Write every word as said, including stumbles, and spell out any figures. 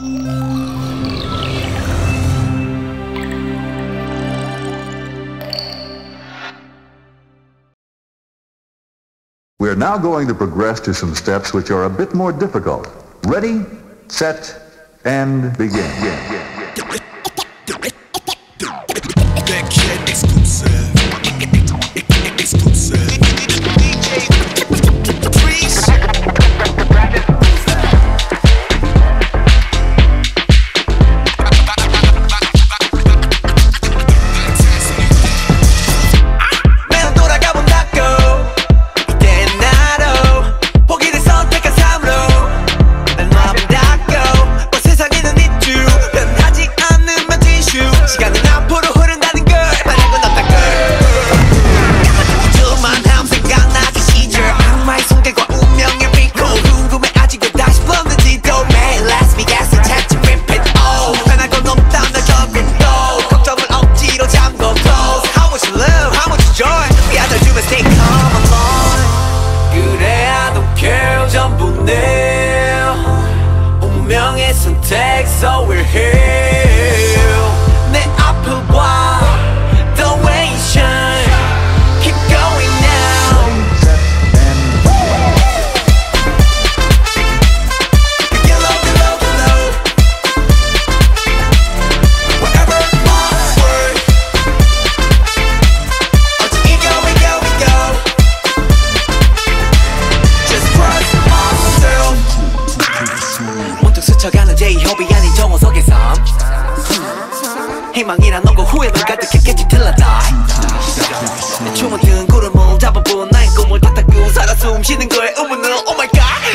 We're now going to progress to some steps which are a bit more difficult. Ready, set, and begin. So we're here. 내 앞을 봐, the way you shine. Keep going now. Get low, get low, get low. Wherever onward. Until we go, we go, we go. Just trust myself. 문득 스쳐가는 제이홉이 아닌 정호석의 삶. 희망이란 너고 후회는 가득했겠지 till I die. 내 춤은 든 구름을 잡아본 나의 꿈을 다 타고 살아 숨쉬는 거에 의문은 oh my god.